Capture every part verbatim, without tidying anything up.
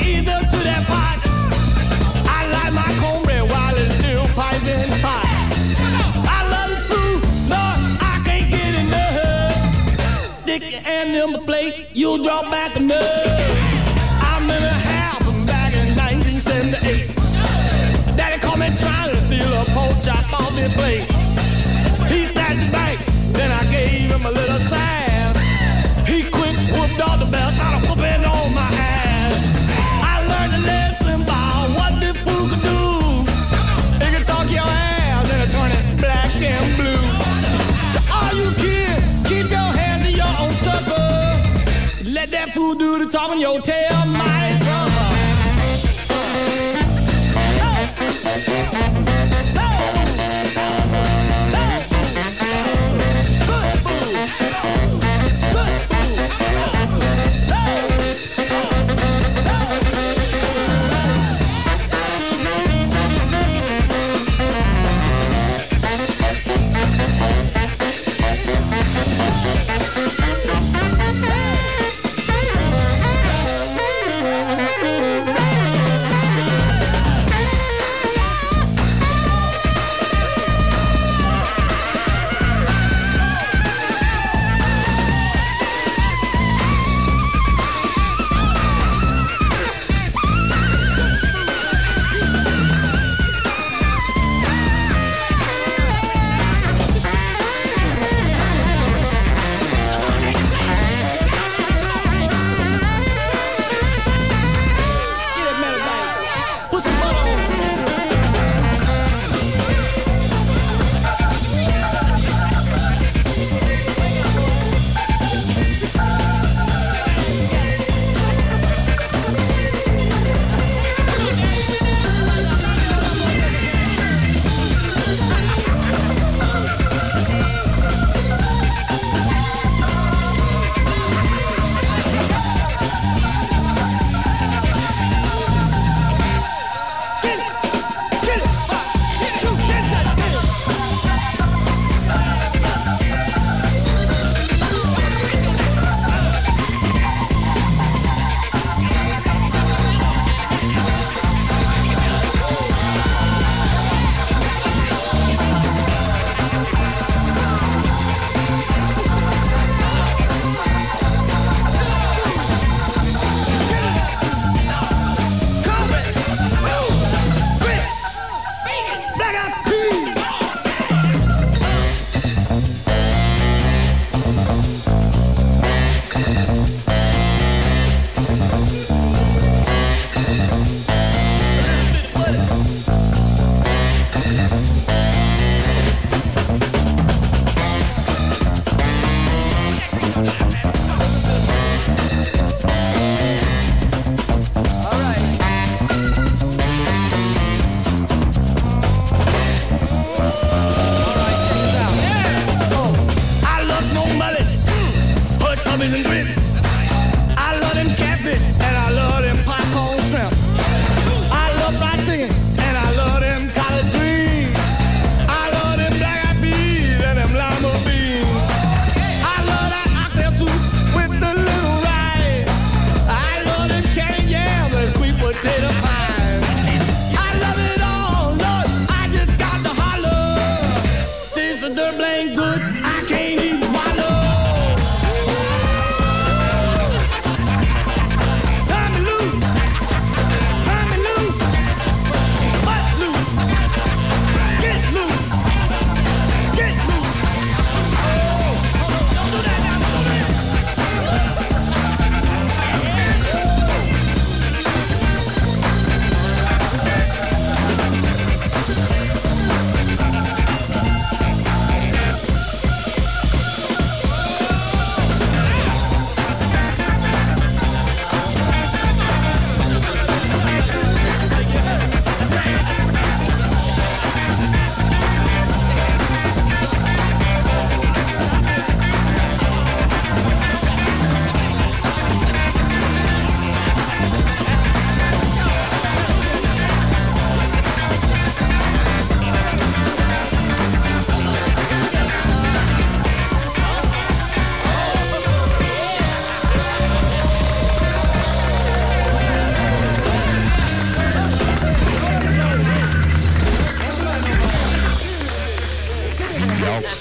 ease up to that pot. I like my cornbread while it's still piping hot. I love the food, Lord, I can't get enough. Stick your hand in my plate, you'll drop back enough. I remember happened back in nineteen seventy-eight. Daddy caught me trying to steal a pork chop off his plate. He snatched it back, then I gave him a little sign. He quick whooped off the belt, got a whooping on my ass. I learned a lesson about what this food could do. It can talk your ass and turn it black and blue. To all you kids, keep your hands to your own supper. Let that food do the talking, your tail might suffer. Hey!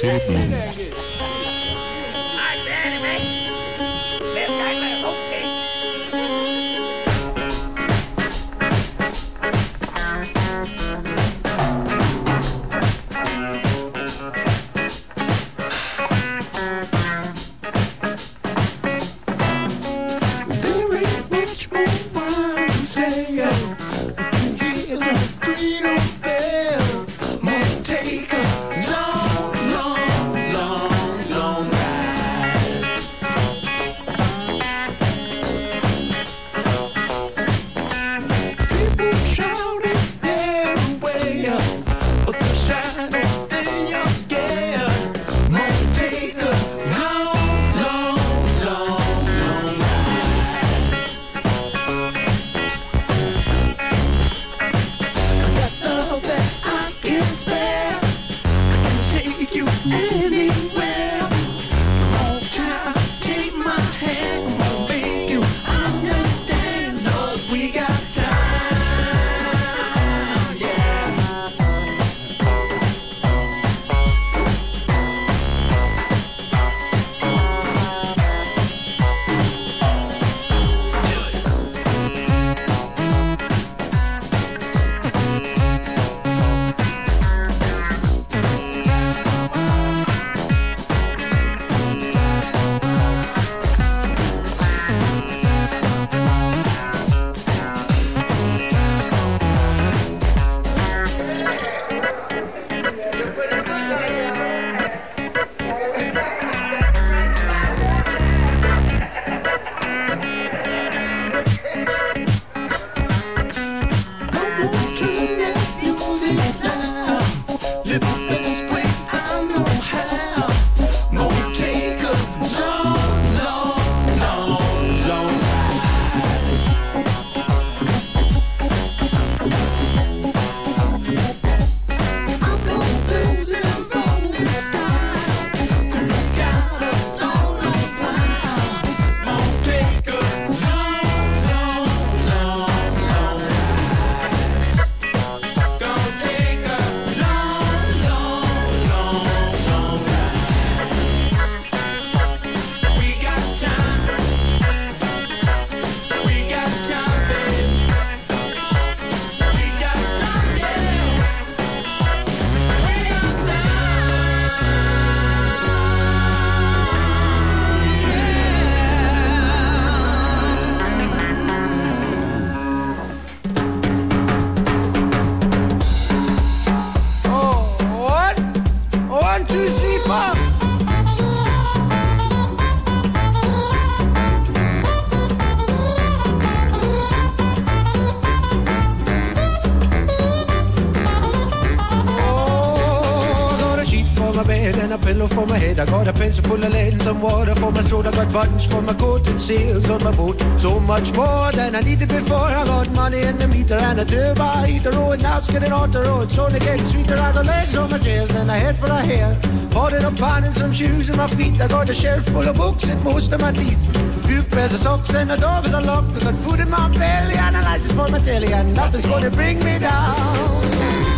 pillow for my head. I got a pencil full of lead and some water for my throat. I got buttons for my coat and sails on my boat. So much more than I needed before. I got money in the meter and a turbo heater. Oh, and now it's getting on the road. It's only getting sweeter. I got legs on my chairs and a head for a hair. Bought it up on and some shoes in my feet. I got a shelf full of books and most of my teeth. Few pairs of socks and a door with a lock. I got food in my belly and a license for my telly. And nothing's gonna bring me down.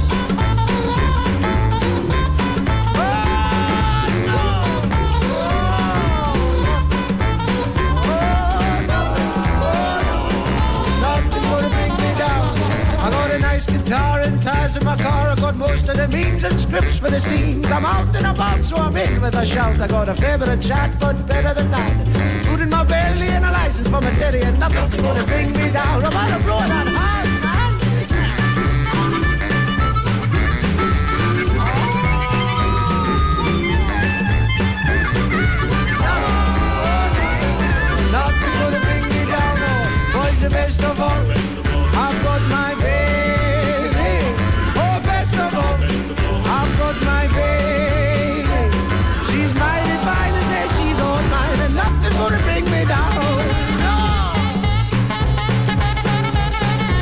I got a nice guitar and tires in my car. I got most of the means and scripts for the scenes. I'm out and about, so I'm in with a shout. I got a favourite chat, but better than that. Food in my belly and a license for my daddy, and nothing's gonna bring me down. I'm out of road on high. Nothing's gonna bring me down. Oh, boys, the best of all. I've got my baby, oh best of all, I've got my baby, she's mighty fine and says she's all mine and nothing's gonna bring me down, no.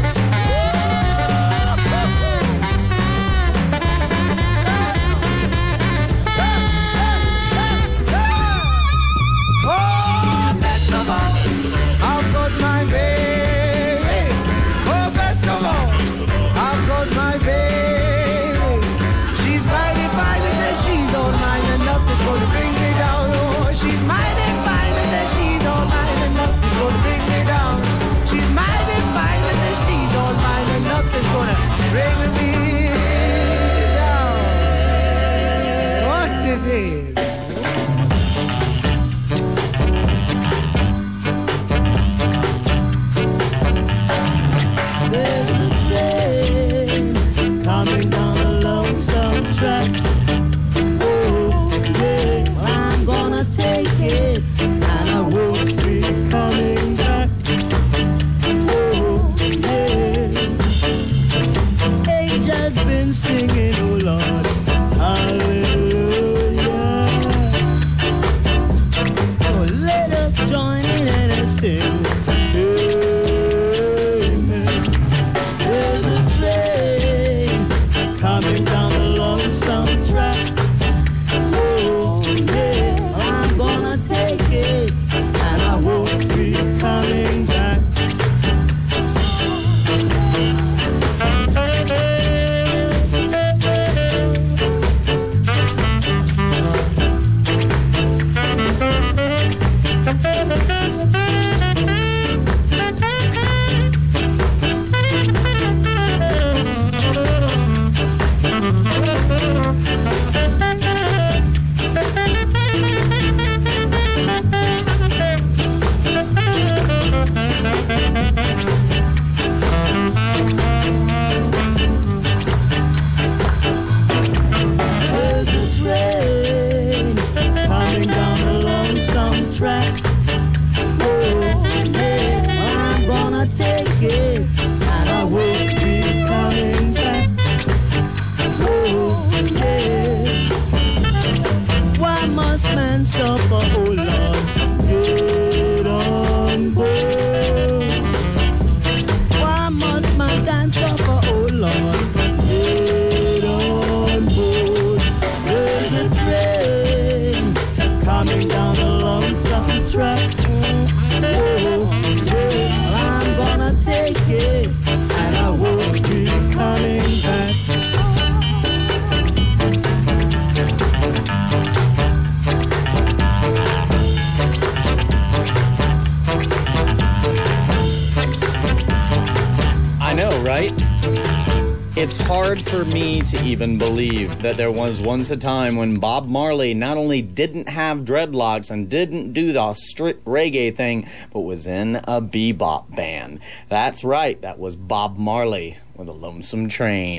right? It's hard for me to even believe that there was once a time when Bob Marley not only didn't have dreadlocks and didn't do the strict reggae thing, but was in a bebop band. That's right, that was Bob Marley with a Lonesome Train.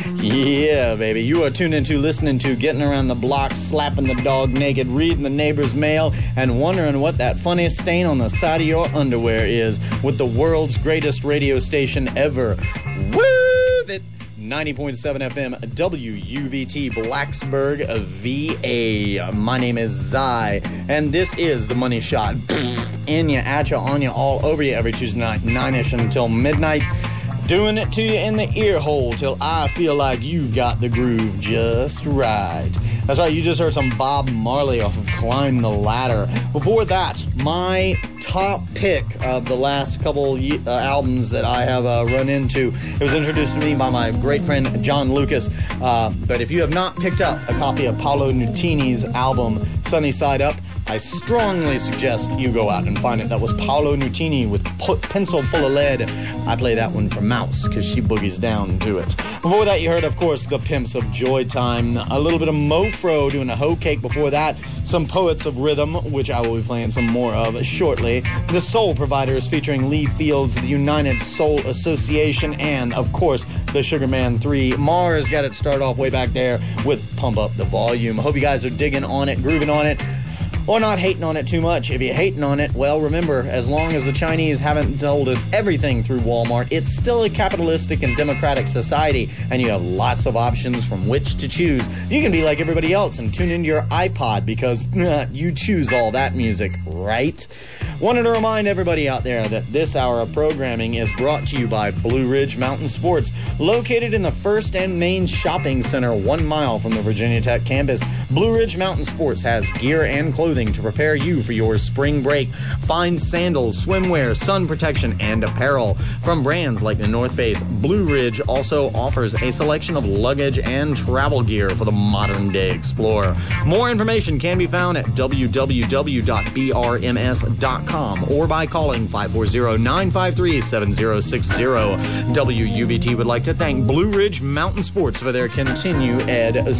Yeah, baby. You are tuned into, listening to, getting around the block, slapping the dog naked, reading the neighbor's mail, and wondering what that funniest stain on the side of your underwear is with the world's greatest radio station ever. Woo! It ninety point seven F M, W U V T, Blacksburg, V A. My name is Zai, and this is The Money Shot. In ya, at ya, on ya, all over you every Tuesday night, nine-ish until midnight. Doing it to you in the ear hole till I feel like you've got the groove just right. That's right, you just heard some Bob Marley off of Climb the Ladder. Before that, my top pick of the last couple uh, albums that I have uh, run into, it was introduced to me by my great friend John Lucas. Uh, but if you have not picked up a copy of Paolo Nutini's album, Sunny Side Up, I strongly suggest you go out and find it. That was Paolo Nutini with Pencil Full of Lead. I play that one for Mouse because she boogies down to it. Before that, you heard, of course, the Pimps of Joy Time. A little bit of Mofro doing a hoe cake before that. Some Poets of Rhythm, which I will be playing some more of shortly. The Soul Providers featuring Lee Fields, the United Soul Association, and, of course, the Sugarman three. Mars got it started off way back there with Pump Up the Volume. Hope you guys are digging on it, grooving on it, or not hating on it too much. If you're hating on it, well, remember, as long as the Chinese haven't told us everything through Walmart, it's still a capitalistic and democratic society, and you have lots of options from which to choose. You can be like everybody else and tune into your iPod because you choose all that music, right? Wanted to remind everybody out there that this hour of programming is brought to you by Blue Ridge Mountain Sports, located in the First and Main Shopping Center, one mile from the Virginia Tech campus. Blue Ridge Mountain Sports has gear and clothing to prepare you for your spring break. Find sandals, swimwear, sun protection, and apparel from brands like the North Face. Blue Ridge also offers a selection of luggage and travel gear for the modern-day explorer. More information can be found at w w w dot b r m s dot com or by calling five four zero, nine five three, seven zero six zero. W U V T would like to thank Blue Ridge Mountain Sports for their continued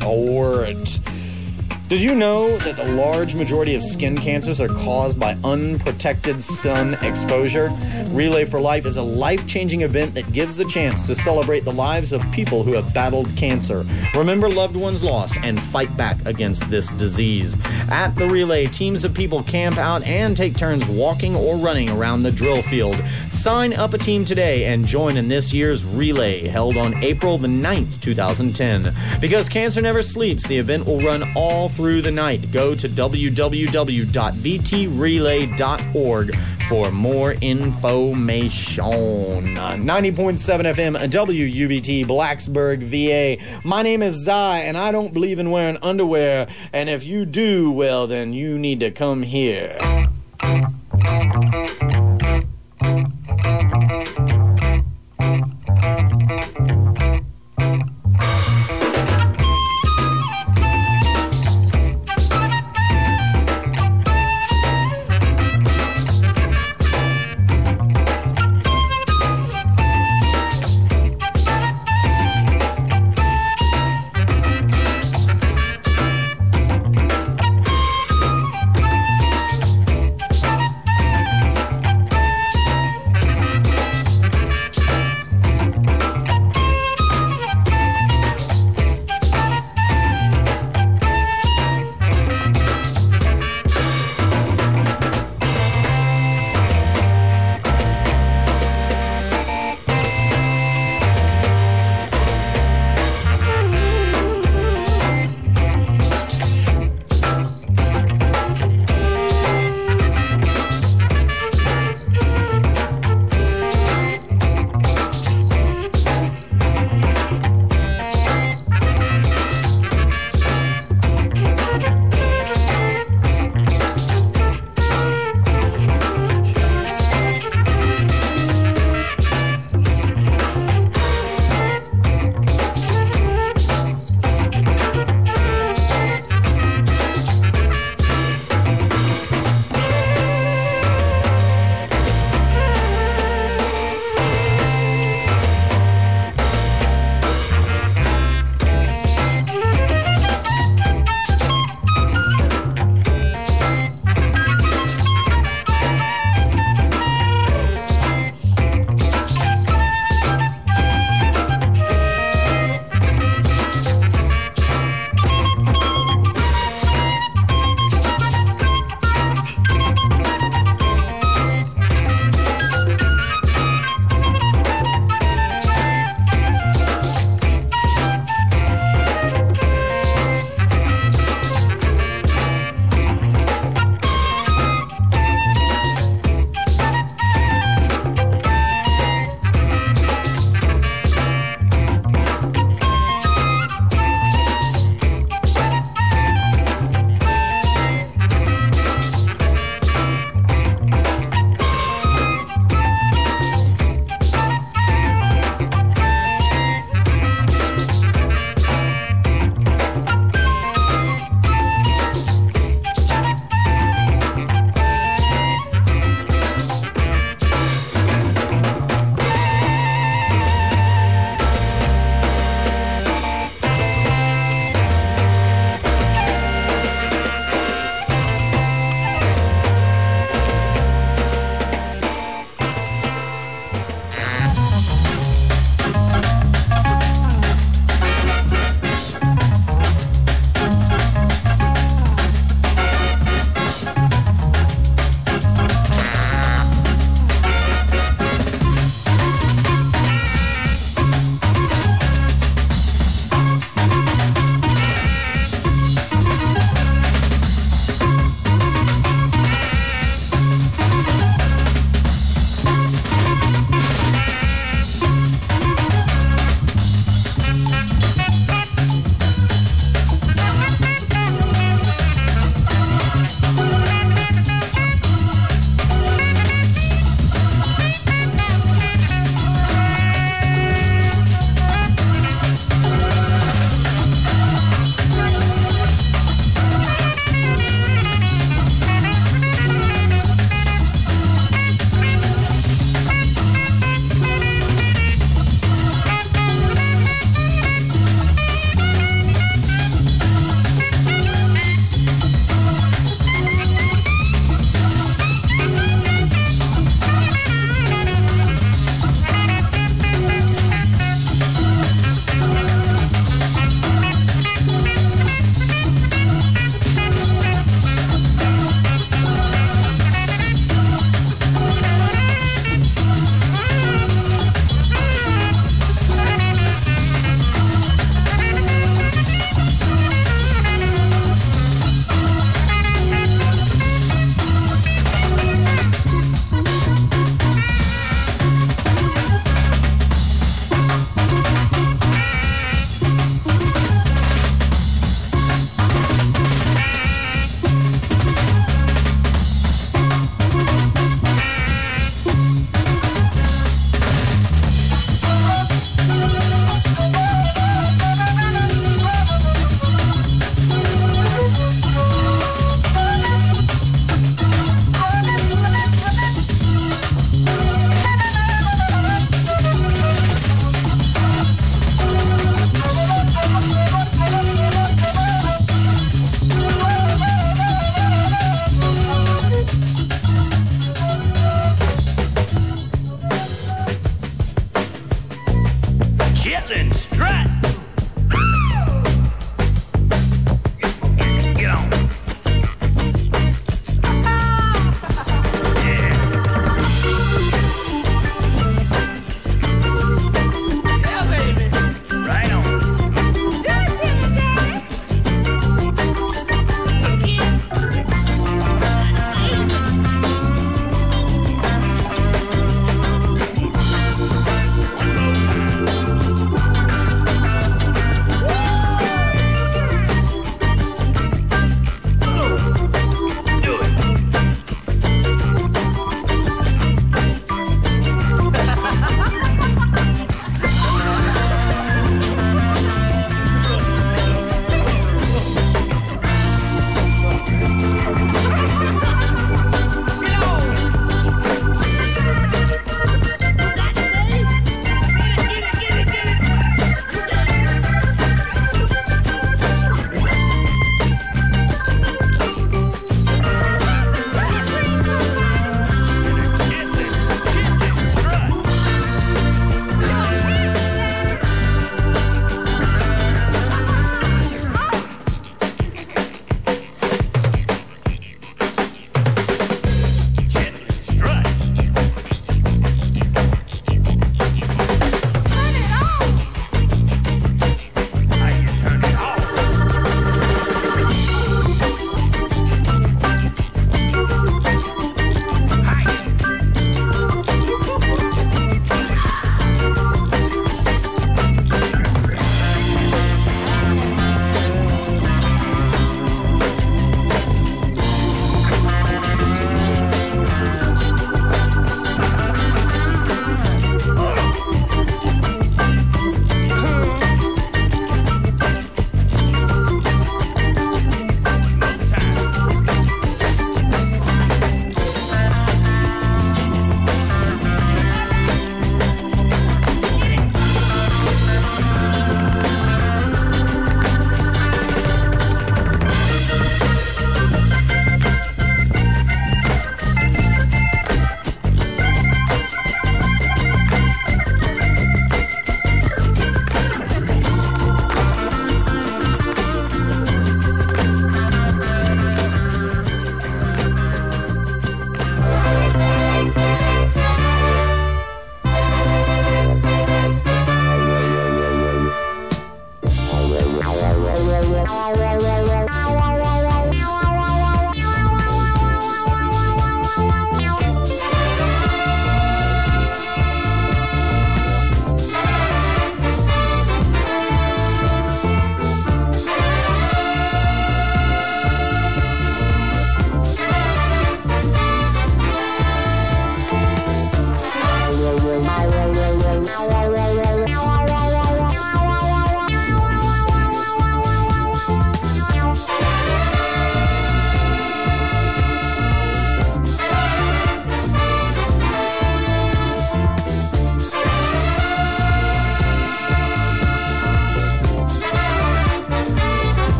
support. Did you know that the large majority of skin cancers are caused by unprotected sun exposure? Relay for Life is a life-changing event that gives the chance to celebrate the lives of people who have battled cancer, remember loved ones lost, and fight back against this disease. At the Relay, teams of people camp out and take turns walking or running around the drill field. Sign up a team today and join in this year's Relay, held on April the ninth, two thousand ten. Because cancer never sleeps, the event will run all through the night. Go to w w w dot v t relay dot org for more information. ninety point seven F M, W U V T, Blacksburg, V A. My name is Zai, and I don't believe in wearing underwear. And if you do, well, then you need to come here.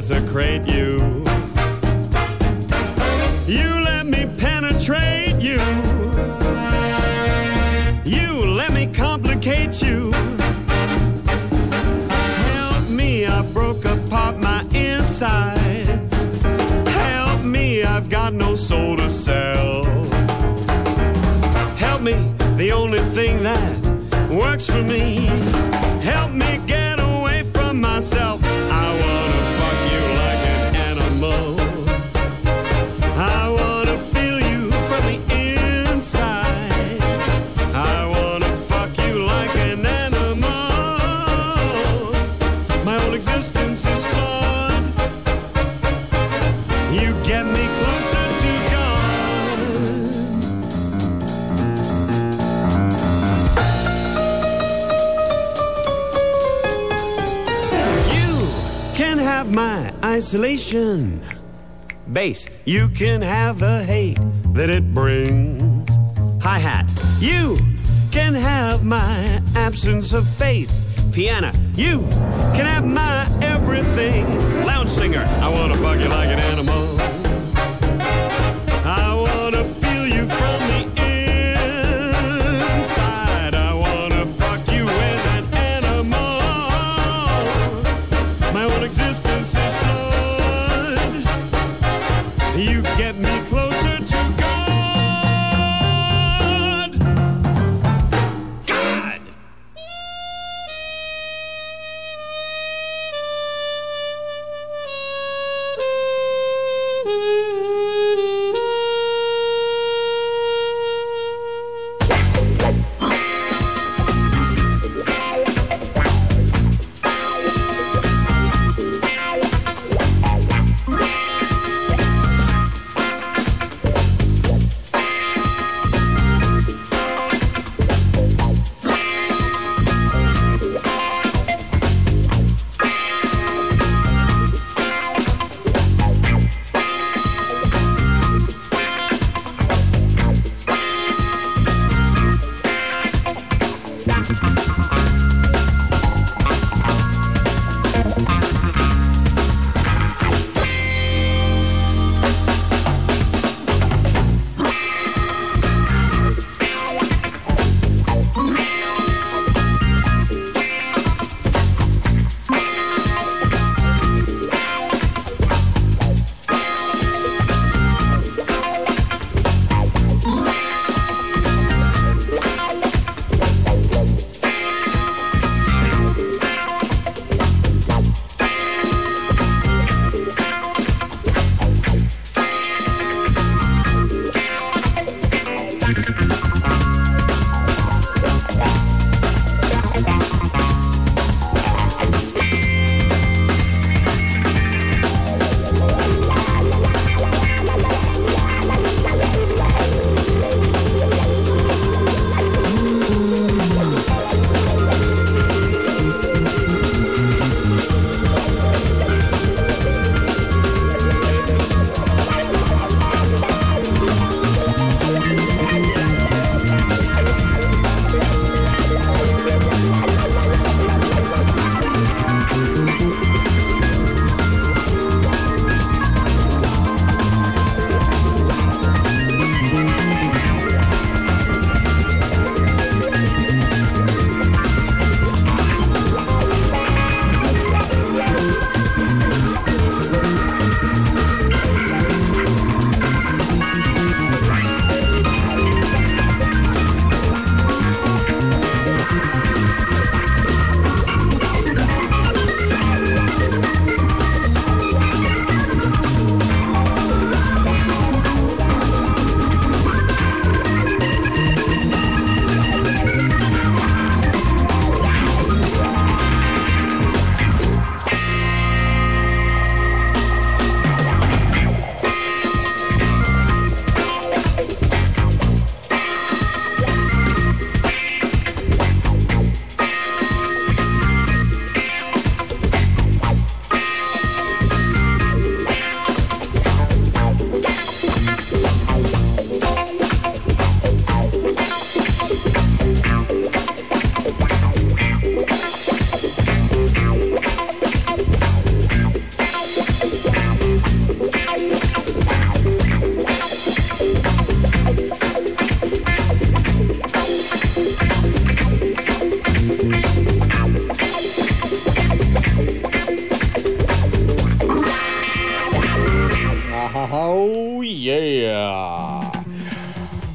desecrate you. You let me penetrate you. You let me complicate you. Help me, I broke apart my insides. Help me, I've got no soul to sell. Help me, the only thing that works for me. Help me get away from myself. I wanna fuck you like an animal. I wanna feel you from the inside. I wanna fuck you like an animal. My whole existence is flawed. You get me closer to God. You can have my isolation. Bass, you can have the hate that it brings. Hi-hat, you can have my absence of faith. Piano, you can have my everything. Lounge singer, I wanna fuck you like an animal. I wanna feel you from the inside. I wanna fuck you with an animal. My whole existence is flawed. You get me closer to God. God.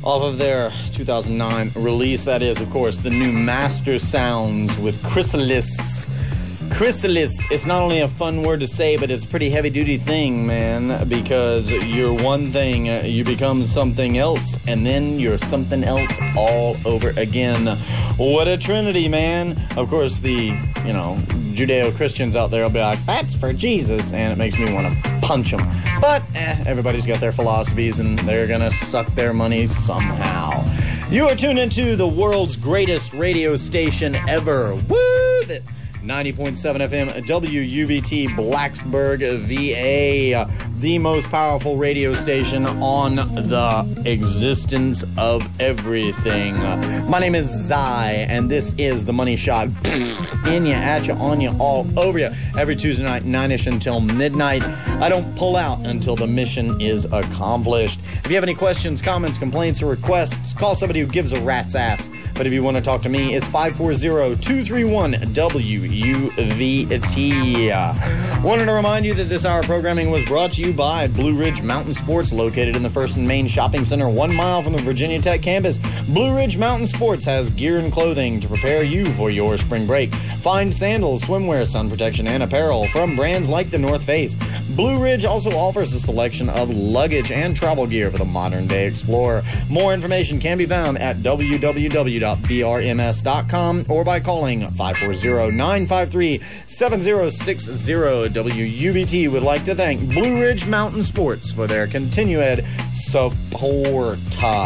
off of their two thousand nine release. That is, of course, the new Master Sounds with Chrysalis. Chrysalis, it's not only a fun word to say, but it's a pretty heavy-duty thing, man, because you're one thing, uh, you become something else, and then you're something else all over again. What a trinity, man. Of course, the, you know, Judeo-Christians out there will be like, that's for Jesus, and it makes me want to punch them. But, eh, everybody's got their philosophies, and they're gonna suck their money somehow. You are tuned into the world's greatest radio station ever. Woo! ninety point seven F M W U V T Blacksburg, V A, the most powerful radio station on the existence of everything. My name is Zai, and this is The Money Shot. In ya, at ya, on ya, all over ya. Every Tuesday night, nine-ish until midnight. I don't pull out until the mission is accomplished. If you have any questions, comments, complaints, or requests, call somebody who gives a rat's ass. But if you want to talk to me, it's five four zero, two three one, W U V T. Wanted to remind you that this hour of programming was brought to you by Blue Ridge Mountain Sports, located in the First and Main Shopping Center, one mile from the Virginia Tech campus. Blue Ridge Mountain Sports has gear and clothing to prepare you for your spring break. Find sandals, swimwear, sun protection, and apparel from brands like the North Face. Blue Ridge also offers a selection of luggage and travel gear for the modern-day explorer. More information can be found at w w w dot b r m s dot com or by calling five four zero, nine five three, seven zero six zero. W U V T would like to thank Blue Ridge Mountain Sports for their continued support.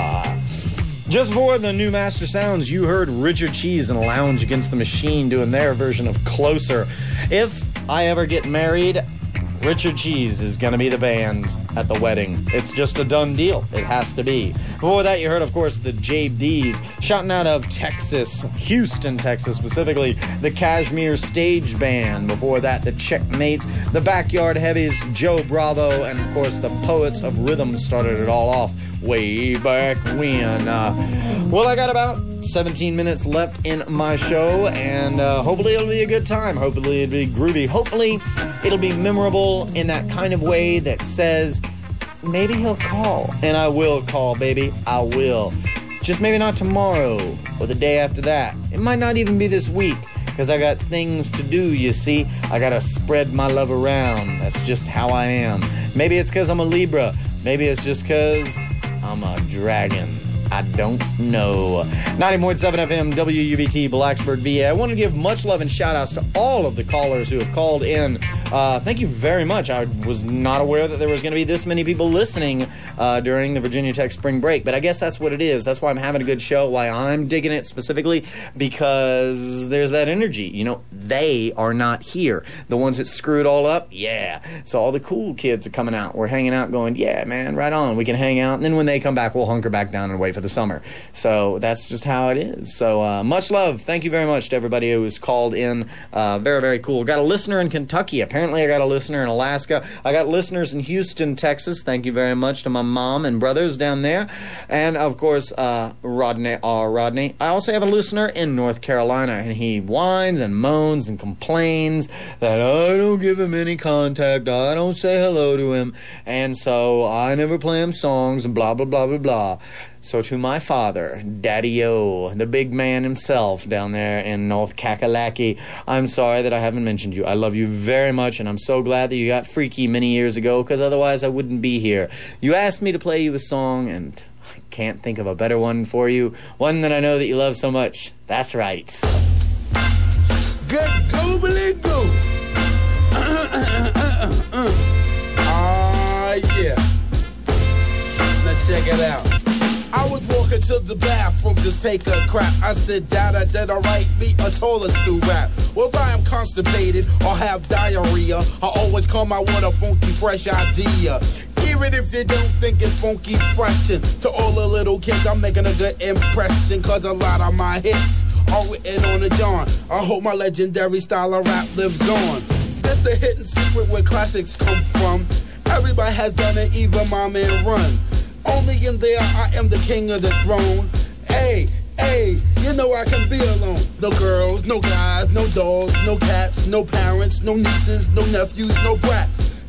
Just before the new Master Sounds, you heard Richard Cheese and Lounge Against the Machine doing their version of Closer. If I ever get married, Richard Cheese is going to be the band at the wedding. It's just a done deal. It has to be. Before that, you heard, of course, the J Ds shouting out of Texas, Houston, Texas, specifically, the Kashmir Stage Band. Before that, the Checkmate, the Backyard Heavies, Joe Bravo, and, of course, the Poets of Rhythm started it all off way back when. Uh, well, I got about seventeen minutes left in my show, and uh, hopefully it'll be a good time. Hopefully it'll be groovy. Hopefully it'll be memorable in that kind of way that says, maybe he'll call. And I will call, baby. I will. Just maybe not tomorrow or the day after that. It might not even be this week, because I got things to do, you see. I gotta spread my love around. That's just how I am. Maybe it's because I'm a Libra. Maybe it's just because I'm a dragon. I don't know. ninety point seven F M, W U V T, Blacksburg, V A. I want to give much love and shout-outs to all of the callers who have called in. Uh, thank you very much. I was not aware that there was going to be this many people listening uh, during the Virginia Tech spring break, but I guess that's what it is. That's why I'm having a good show, why I'm digging it specifically, because there's that energy. You know, they are not here. The ones that screw it all up, yeah. So all the cool kids are coming out. We're hanging out going, yeah, man, right on. We can hang out, and then when they come back, we'll hunker back down and wait for the summer. So that's just how it is. So uh, much love. Thank you very much to everybody who has called in. Uh, very, very cool. Got a listener in Kentucky. Apparently I got a listener in Alaska. I got listeners in Houston, Texas. Thank you very much to my mom and brothers down there. And, of course, uh, Rodney R. Rodney. I also have a listener in North Carolina, and he whines and moans and complains that I don't give him any contact. I don't say hello to him. And so I never play him songs and blah, blah, blah, blah, blah. So to my father, Daddy-O, the big man himself down there in North Kakalaki, I'm sorry that I haven't mentioned you. I love you very much, and I'm so glad that you got freaky many years ago, because otherwise I wouldn't be here. You asked me to play you a song, and I can't think of a better one for you. One that I know that you love so much. That's right. Good goobly goo. Ah, yeah. Now check it out. I was walking to the bathroom to take a crap. I said, Dada, did I write me a tallest do rap? Well, if I am constipated or have diarrhea, I always come out with a funky, fresh idea. Even if you don't think it's funky fresh. And to all the little kids, I'm making a good impression, cause a lot of my hits are written on the John. I hope my legendary style of rap lives on. This a hidden secret where classics come from. Everybody has done it, even my man Run. Only in there I am the king of the throne. Hey, hey, you know I can be alone. No girls, no guys, no dogs, no cats, no parents, no nieces, no nephews, no brats.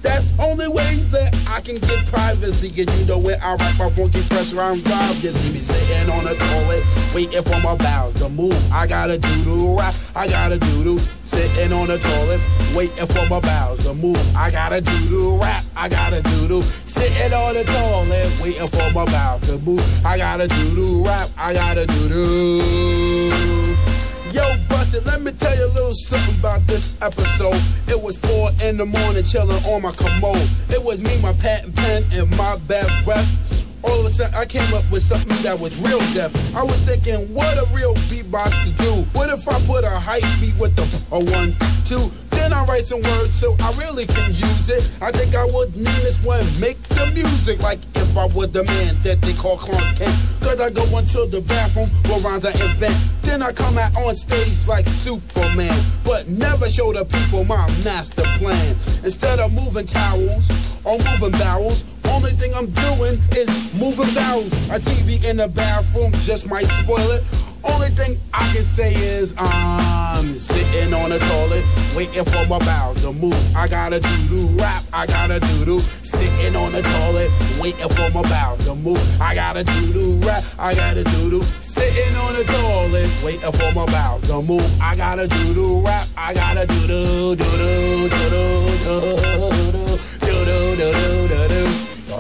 That's only way that I can get privacy. And you know where I write my funky fresh rhyme drive. You see me sitting on the toilet, waiting for my bowels to move. I gotta do-do rap, I gotta do-do. Sitting on the toilet, waiting for my bowels to move. I gotta do-do rap, I gotta do-do. Sitting on the toilet, waiting for my bowels to move. I gotta do-do rap, I gotta do-do. Yo, Bustin', let me tell you a little something about this episode. It was four in the morning, chilling on my commode. It was me, my patent pen, and my bad breath. All of a sudden, I came up with something that was real deaf. I was thinking, what a real beatbox to do. What if I put a hype beat with the a one, two? Then I write some words so I really can use it. I think I would name this one Make the Music, like if I was the man that they call Clark Kent. Cause I go into the bathroom where rhymes I invent. Then I come out on stage like Superman, but never show the people my master plan. Instead of moving towels or moving barrels, only thing I'm doing is moving barrels. A T V in the bathroom just might spoil it. Only thing I can say is I'm sitting on the toilet, waiting for my bowels to move. I gotta do-do rap, I gotta do-do. Sitting on the toilet, waiting for my bowels to move. I gotta do-do rap, I gotta do-do. Sitting on the toilet, waiting for my bowels to move. I gotta do-do rap, I gotta do-do, do-do, do-do, do-do, do-do, do-do, do-do.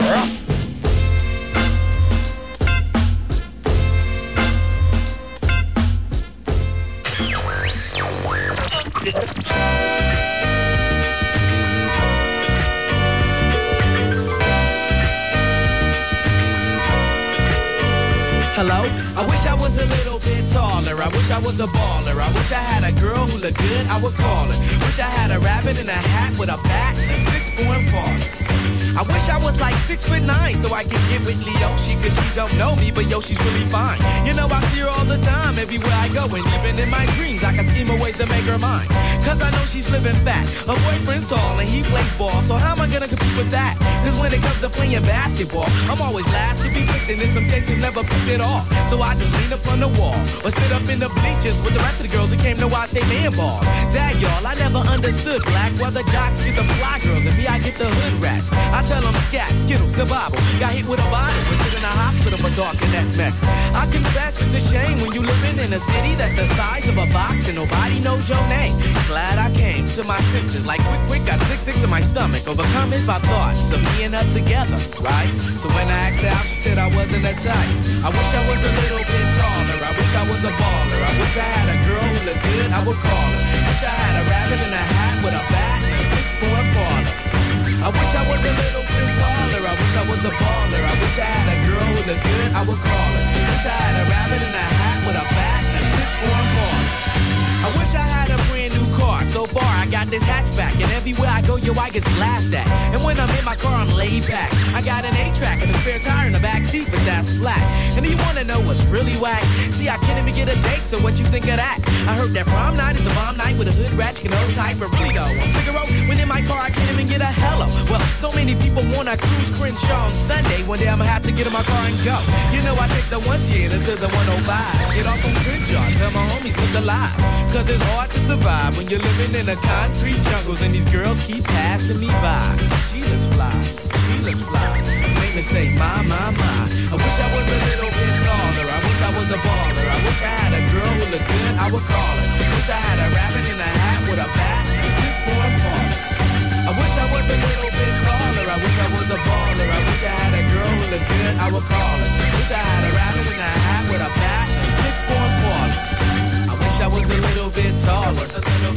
Hello? I wish I was a little bit taller. I wish I was a baller. I wish I had a girl who looked good, I would call her. Wish I had a rabbit in a hat with a bat and a six-foot baller. I wish I was like six foot nine so I could get with Leoshi, cause she don't know me, but yo, she's really fine. You know, I see her all the time, everywhere I go, and even in my dreams, I can scheme a way to make her mine. Cause I know she's living fat. Her boyfriend's tall and he plays ball, so how am I gonna compete with that? Cause when it comes to playing basketball, I'm always last to be picked, and in some cases never picked at all. So I just lean up on the wall, or sit up in the bleachers with the rest of the girls who came to watch they man ball. Dad, y'all, I never understood black, where the jocks get the fly girls, and me, I get the hood rats. I tell them scat, skittles, kabobble. Got hit with a bottle, was put in a hospital for talking that mess. I confess it's a shame when you living in a city that's the size of a box and nobody knows your name. Glad I came to my senses, like quick, quick, got sick, sick to my stomach. Overcome it by thoughts of me and her together, right? So when I asked her out, she said I wasn't a type. I wish I was a little bit taller. I wish I was a baller. I wish I had a girl who looked good, I would call her. Wish I had a rabbit in a hat with a bat and a six-foot baller. I wish I was a little bit taller. I wish I was a baller. I wish I had a girl who looked good, I would call her. Wish I had a rabbit in a hat with a bat and a six-foot baller. I wish I had a brand new car. So far, I got this hatchback, and everywhere I go, yo, I get laughed at. And when I'm in my car, I'm laid back. I got an eight-track and a spare tire in the back seat, but that's flat. And do you wanna know what's really whack? See, I can't even get a date, so what you think of that? I heard that prom night is a bomb night with a hood rat, you can hold tight, but really though, I'm Figaro. When in my car, I can't even get a hello. Well, so many people wanna cruise Crenshaw on Sunday. One day I'ma have to get in my car and go. You know, I take the one ten to the one oh five. Get off on Crenshaw, tell my homies look alive. Cause it's hard to survive when you're living in the concrete jungles and these girls keep passing me by. She looks fly, she looks fly. Make me say, my, my, my. I wish I was a little bit taller. I wish I was a baller. I wish I had a girl who looked good, I would call her. Wish I had a rabbit in a hat with a bat and a six-foot baller. I wish I was a little bit taller. I wish I was a baller. I wish I had a girl who looked good, I would call her. Wish I had a rabbit in a hat with a bat and a six-foot baller. I wish I was a little bit taller. I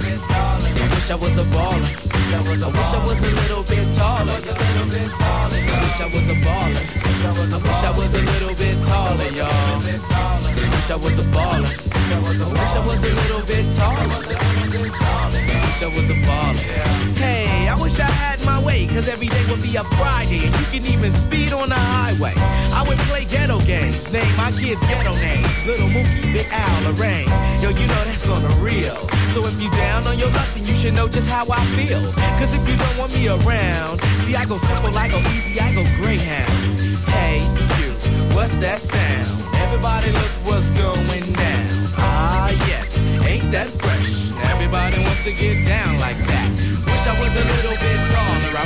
wish I was a baller. I wish I was a little bit taller. I wish I was a baller. I wish I was a little bit taller, y'all. I wish I was a baller. I wish I was a little bit taller. I wish I was a baller. Hey, I wish I had my way, cause every day would be a Friday, and you can even speed on the highway. I would play ghetto games, name my kids ghetto names. Little Mookie, Big Al, Lorraine. Yo, you know that's on the real. So if you down on your luck, then you should know just how I feel. Cause if you don't want me around, see, I go simple, I go easy, I go Greyhound. Hey, you, what's that sound? Everybody look what's going down. Ah, yes, ain't that fresh? Everybody wants to get down like that. Wish I was a little bit taller. I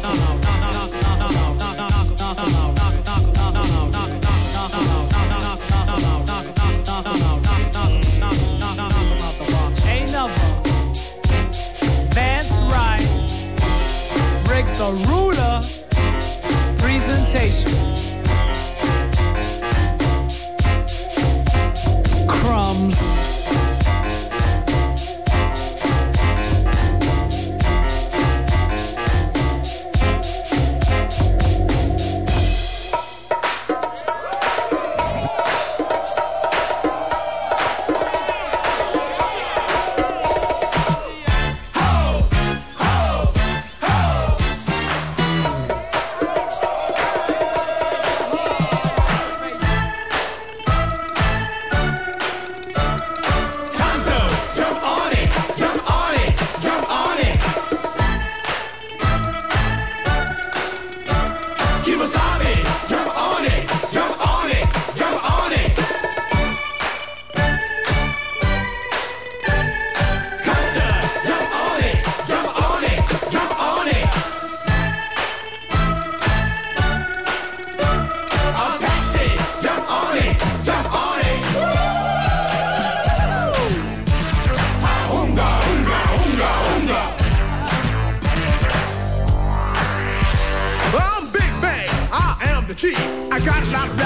Ain't never. That's right. Rick the Ruler presentation. Crumbs.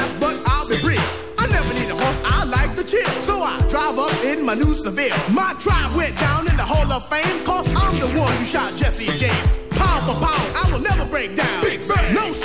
fast, but I'll be brief. I never need a horse, I like to chill. So I drive up in my new Seville. My tribe went down in the Hall of Fame, cause I'm the one who shot Jesse James. Pound for pound, I will never break down. Big Bang. No